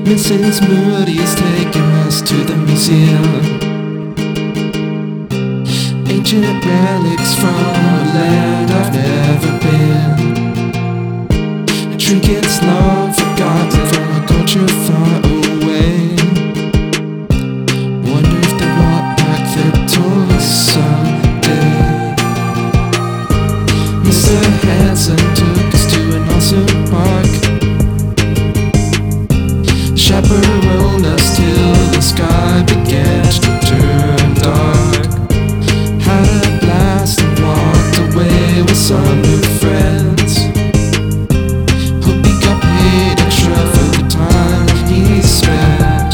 Mrs. Moody is taking us to the museum. Ancient relics from a land I've never been. Trinkets long forgotten from a culture far away. Wonder if they brought back their toys someday. Mr. Hanson took us to an awesome park. Chaperoned us till the sky began to turn dark. Had a blast and walked away with some new friends. Hope he got paid extra for the time he spent.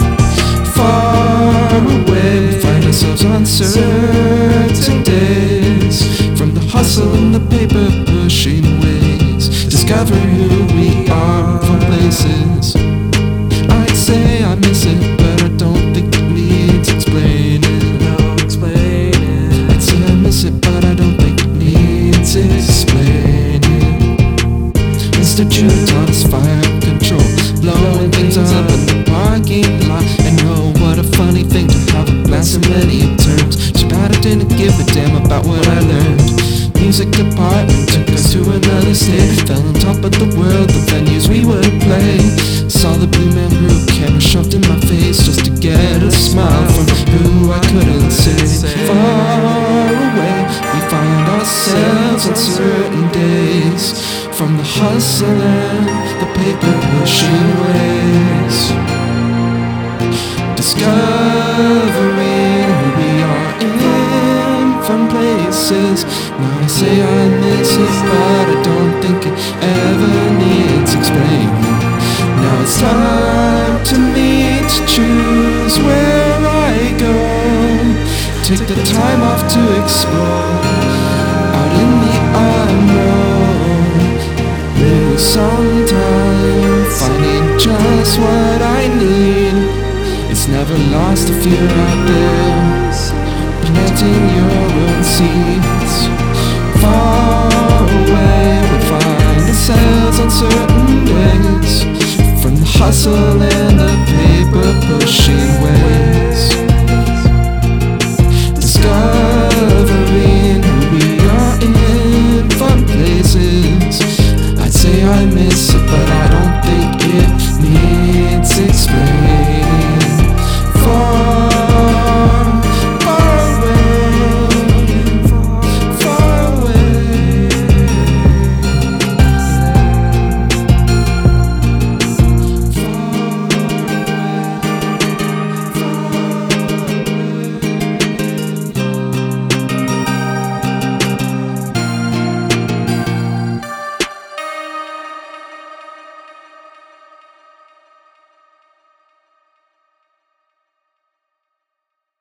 Far away we find ourselves on certain days. From the hustle and the paper pushing ways, discovering who we are from places. I'd say I miss it, but I don't think it needs explaining. No explaining. I'd say I miss it, but I don't think it needs explaining. Mr. Juton's fire control, blowing things up in the parking lot. And oh, what a funny thing to have a blast in many terms. Too bad I didn't give a damn about what I learned. Music department took us to another state. Fell on top of the world, the venues we would play. Saw the Blue Man Group, camera shoved in my face just to get a smile from who I couldn't say. Far away, we find ourselves on certain days. From the hustle and the paper pushing ways, discovering who we are in from places. Now I say I miss it, but I don't think it ever needs explaining. Now it's time to me to choose where I go. Take the time off to explore out in the unknown. Lose some time finding just what I need. It's never lost if you're out there planting your own seeds. Far away we find ourselves on certain days. From the hustle